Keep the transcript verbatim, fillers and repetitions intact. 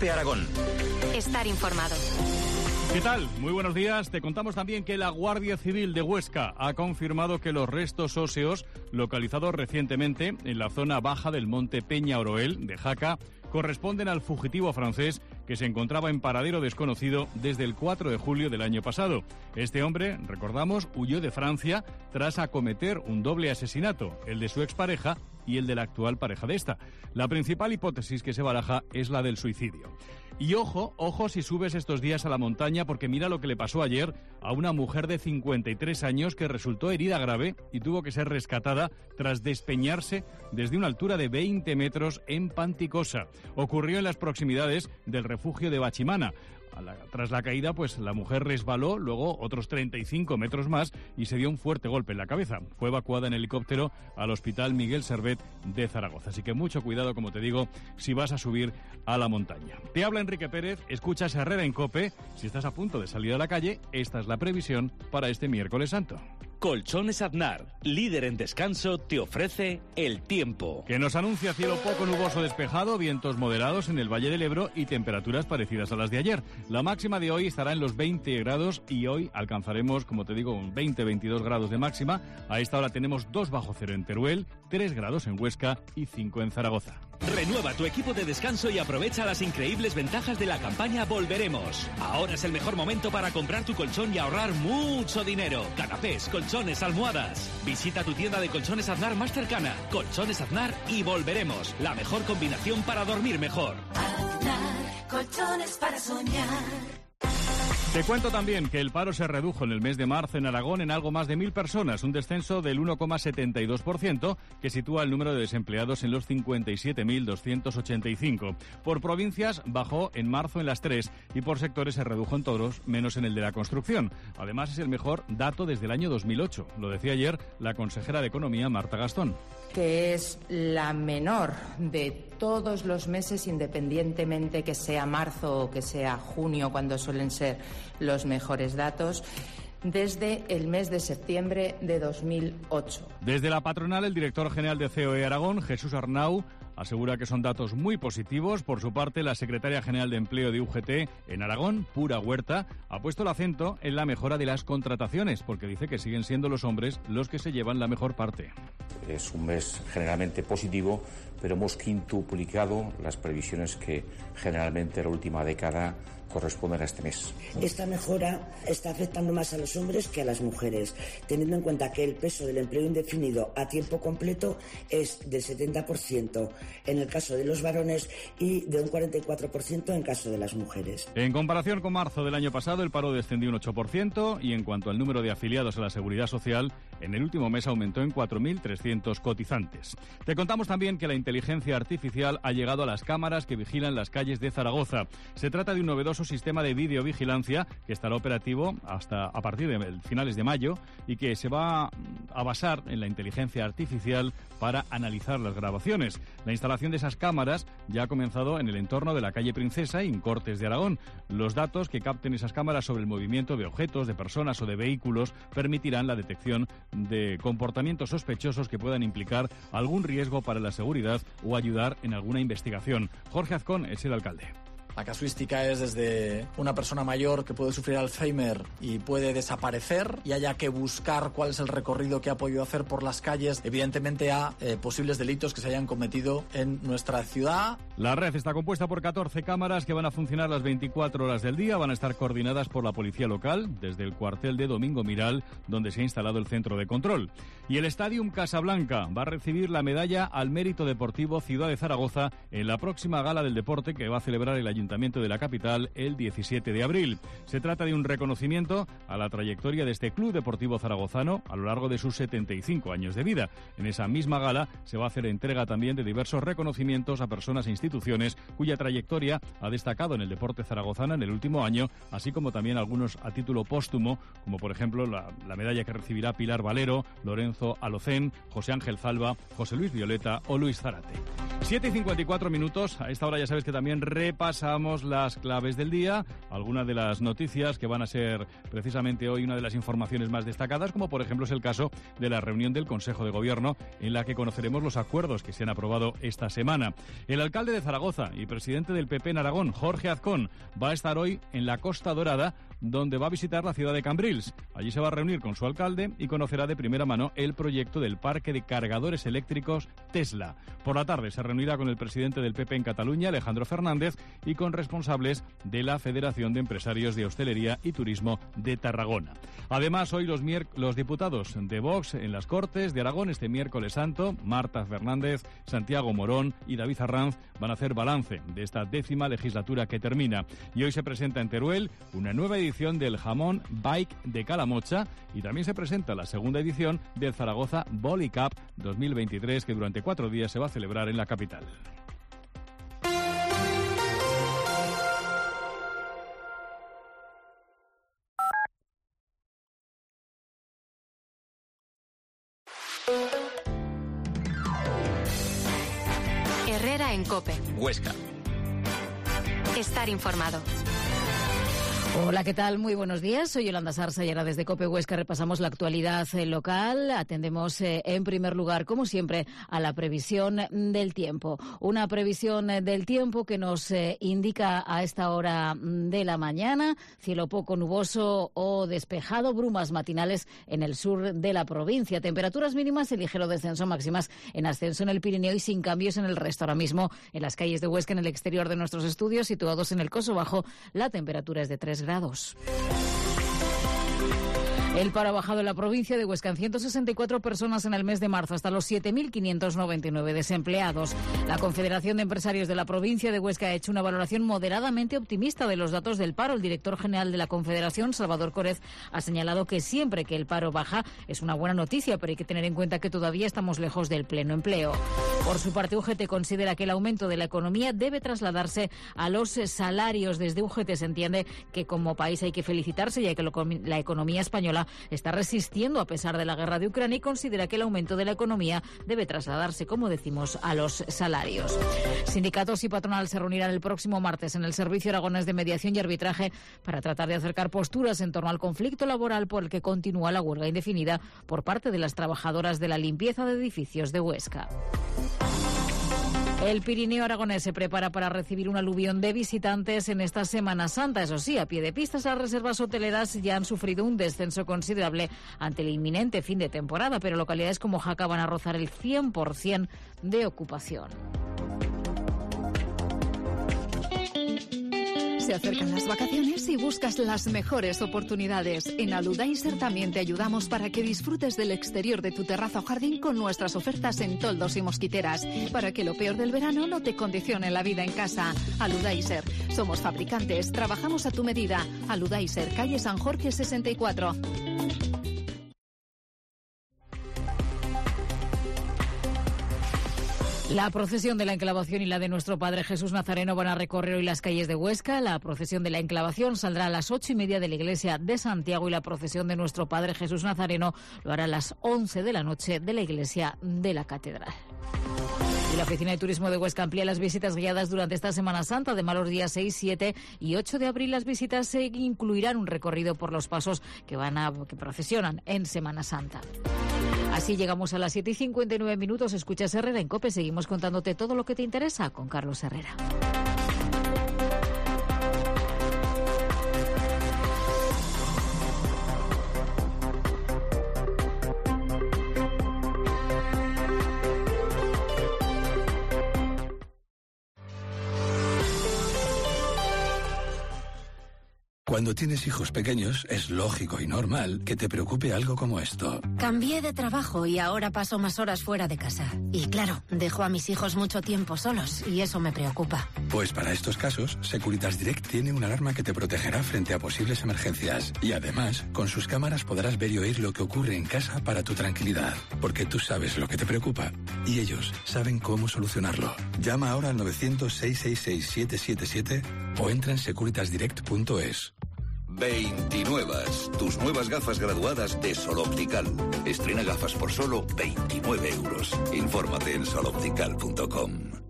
COPE Aragón. Estar informado. ¿Qué tal? Muy buenos días. Te contamos también que la Guardia Civil de Huesca ha confirmado que los restos óseos localizados recientemente en la zona baja del monte Peña Oroel de Jaca corresponden al fugitivo francés que se encontraba en paradero desconocido desde el cuatro de julio del año pasado. Este hombre, recordamos, huyó de Francia tras acometer un doble asesinato, el de su expareja y el de la actual pareja de esta. La principal hipótesis que se baraja es la del suicidio. Y ojo, ojo si subes estos días a la montaña, porque mira lo que le pasó ayer a una mujer de cincuenta y tres años que resultó herida grave y tuvo que ser rescatada tras despeñarse desde una altura de veinte metros en Panticosa. Ocurrió en las proximidades del refugio de Bachimana. A la, tras la caída, pues la mujer resbaló, luego otros treinta y cinco metros más y se dio un fuerte golpe en la cabeza. Fue evacuada en helicóptero al Hospital Miguel Servet de Zaragoza. Así que mucho cuidado, como te digo, si vas a subir a la montaña. Te habla Enrique Pérez, escuchas Herrera en COPE. Si estás a punto de salir a la calle, esta es la previsión para este miércoles santo. Colchones Aznar, líder en descanso, te ofrece el tiempo. Que nos anuncia cielo poco nuboso despejado, vientos moderados en el Valle del Ebro y temperaturas parecidas a las de ayer. La máxima de hoy estará en los veinte grados y hoy alcanzaremos, como te digo, un veinte a veintidós grados de máxima. A esta hora tenemos dos bajo cero en Teruel, tres grados en Huesca y cinco en Zaragoza. Renueva tu equipo de descanso y aprovecha las increíbles ventajas de la campaña Volveremos. Ahora es el mejor momento para comprar tu colchón y ahorrar mucho dinero. Canapés, colchones, almohadas. Visita tu tienda de Colchones Aznar más cercana. Colchones Aznar y Volveremos. La mejor combinación para dormir mejor. Aznar, colchones para soñar. Te cuento también que el paro se redujo en el mes de marzo en Aragón en algo más de mil personas, un descenso del uno coma setenta y dos por ciento que sitúa el número de desempleados en los cincuenta y siete mil doscientos ochenta y cinco. Por provincias bajó en marzo en las tres y por sectores se redujo en todos, menos en el de la construcción. Además es el mejor dato desde el año dos mil ocho, lo decía ayer la consejera de Economía Marta Gastón. Que es la menor de todos los meses, independientemente que sea marzo o que sea junio, cuando suelen ser los mejores datos, desde el mes de septiembre de dos mil ocho. Desde la patronal, el director general de C O E Aragón, Jesús Arnau, asegura que son datos muy positivos. Por su parte, la secretaria general de Empleo de U G T en Aragón, Pura Huerta, ha puesto el acento en la mejora de las contrataciones, porque dice que siguen siendo los hombres los que se llevan la mejor parte. Es un mes generalmente positivo, pero hemos quintuplicado las previsiones que generalmente en la última década corresponden a este mes. Esta mejora está afectando más a los hombres que a las mujeres, teniendo en cuenta que el peso del empleo indefinido a tiempo completo es del setenta por ciento en el caso de los varones y de un cuarenta y cuatro por ciento en caso de las mujeres. En comparación con marzo del año pasado, el paro descendió un ocho por ciento y en cuanto al número de afiliados a la Seguridad Social, en el último mes aumentó en cuatro mil trescientos cotizantes. Te contamos también que la inteligencia artificial ha llegado a las cámaras que vigilan las calles de Zaragoza. Se trata de un novedoso sistema de videovigilancia que estará operativo hasta a partir de finales de mayo y que se va a basar en la inteligencia artificial para analizar las grabaciones. La instalación de esas cámaras ya ha comenzado en el entorno de la calle Princesa y en Cortes de Aragón. Los datos que capten esas cámaras sobre el movimiento de objetos, de personas o de vehículos permitirán la detección de comportamientos sospechosos que puedan implicar algún riesgo para la seguridad o ayudar en alguna investigación. Jorge Azcón es el alcalde. La casuística es desde una persona mayor que puede sufrir Alzheimer y puede desaparecer y haya que buscar cuál es el recorrido que ha podido hacer por las calles, evidentemente a eh, posibles delitos que se hayan cometido en nuestra ciudad. La red está compuesta por catorce cámaras que van a funcionar las veinticuatro horas del día. Van a estar coordinadas por la policía local desde el cuartel de Domingo Miral, donde se ha instalado el centro de control. Y el Stadium Casablanca va a recibir la medalla al mérito deportivo Ciudad de Zaragoza en la próxima gala del deporte que va a celebrar el Ayuntamiento Ayuntamiento de la capital el diecisiete de abril. Se trata de un reconocimiento a la trayectoria de este club deportivo zaragozano a lo largo de sus setenta y cinco años de vida. En esa misma gala se va a hacer entrega también de diversos reconocimientos a personas e instituciones cuya trayectoria ha destacado en el deporte zaragozano en el último año, así como también algunos a título póstumo, como por ejemplo la, la medalla que recibirá Pilar Valero, Lorenzo Alocén, José Ángel Zalba, José Luis Violeta o Luis Zárate. siete y cincuenta y cuatro minutos. A esta hora ya sabes que también repasamos las claves del día, algunas de las noticias que van a ser precisamente hoy una de las informaciones más destacadas, como por ejemplo es el caso de la reunión del Consejo de Gobierno, en la que conoceremos los acuerdos que se han aprobado esta semana. El alcalde de Zaragoza y presidente del P P en Aragón, Jorge Azcón, va a estar hoy en la Costa Dorada, donde va a visitar la ciudad de Cambrils. Allí se va a reunir con su alcalde y conocerá de primera mano el proyecto del parque de cargadores eléctricos Tesla. Por la tarde se reunirá con el presidente del P P en Cataluña, Alejandro Fernández, y con responsables de la Federación de Empresarios de Hostelería y Turismo de Tarragona. Además, hoy los, mier- los diputados de Vox en las Cortes de Aragón, este miércoles santo, Marta Fernández, Santiago Morón y David Arranz van a hacer balance de esta décima legislatura que termina. Y hoy se presenta en Teruel una nueva edición del jamón Bike de Calamocha, y también se presenta la segunda edición del Zaragoza Volley Cup dos mil veintitrés, que durante cuatro días se va a celebrar en la capital. Herrera en COPE. Huesca. Estar informado. Hola, ¿qué tal? Muy buenos días. Soy Yolanda Sarsa y ahora desde COPE Huesca repasamos la actualidad local. Atendemos eh, en primer lugar, como siempre, a la previsión del tiempo. Una previsión del tiempo que nos eh, indica a esta hora de la mañana cielo poco nuboso o despejado, brumas matinales en el sur de la provincia. Temperaturas mínimas en ligero descenso, máximas en ascenso en el Pirineo y sin cambios en el resto. Ahora mismo en las calles de Huesca, en el exterior de nuestros estudios, situados en el Coso Bajo, la temperatura es de tres grados. El paro ha bajado en la provincia de Huesca en ciento sesenta y cuatro personas en el mes de marzo, hasta los siete mil quinientos noventa y nueve desempleados. La Confederación de Empresarios de la provincia de Huesca ha hecho una valoración moderadamente optimista de los datos del paro. El director general de la Confederación, Salvador Córez, ha señalado que siempre que el paro baja es una buena noticia, pero hay que tener en cuenta que todavía estamos lejos del pleno empleo. Por su parte, U G T considera que el aumento de la economía debe trasladarse a los salarios. Desde U G T se entiende que como país hay que felicitarse, ya que la economía española está resistiendo a pesar de la guerra de Ucrania, y considera que el aumento de la economía debe trasladarse, como decimos, a los salarios. Sindicatos y patronal se reunirán el próximo martes en el Servicio Aragonés de Mediación y Arbitraje para tratar de acercar posturas en torno al conflicto laboral por el que continúa la huelga indefinida por parte de las trabajadoras de la limpieza de edificios de Huesca. El Pirineo aragonés se prepara para recibir un aluvión de visitantes en esta Semana Santa. Eso sí, a pie de pistas, las reservas hoteleras ya han sufrido un descenso considerable ante el inminente fin de temporada, pero localidades como Jaca van a rozar el cien por ciento de ocupación. Se acercan las vacaciones y buscas las mejores oportunidades. En Aludaiser también te ayudamos para que disfrutes del exterior de tu terraza o jardín con nuestras ofertas en toldos y mosquiteras, para que lo peor del verano no te condicione la vida en casa. Aludaiser. Somos fabricantes, trabajamos a tu medida. Aludaiser, calle San Jorge sesenta y cuatro. La procesión de la enclavación y la de nuestro Padre Jesús Nazareno van a recorrer hoy las calles de Huesca. La procesión de la enclavación saldrá a las ocho y media de la iglesia de Santiago y la procesión de nuestro Padre Jesús Nazareno lo hará a las once de la noche de la iglesia de la Catedral. Y la Oficina de Turismo de Huesca amplía las visitas guiadas durante esta Semana Santa. Además, los días seis, siete y ocho de abril las visitas se incluirán un recorrido por los pasos que van a que procesionan en Semana Santa. Así llegamos a las siete y cincuenta y nueve minutos. Escuchas Herrera en COPE. Seguimos contándote todo lo que te interesa con Carlos Herrera. Cuando tienes hijos pequeños, es lógico y normal que te preocupe algo como esto. Cambié de trabajo y ahora paso más horas fuera de casa. Y claro, dejo a mis hijos mucho tiempo solos y eso me preocupa. Pues para estos casos, Securitas Direct tiene una alarma que te protegerá frente a posibles emergencias. Y además, con sus cámaras podrás ver y oír lo que ocurre en casa para tu tranquilidad. Porque tú sabes lo que te preocupa y ellos saben cómo solucionarlo. Llama ahora al novecientos, seiscientos sesenta y seis, siete siete siete o entra en securitas direct punto es. veintinuevas, tus nuevas gafas graduadas de Sol Optical. Estrena gafas por solo veintinueve euros. Infórmate en sol optical punto com.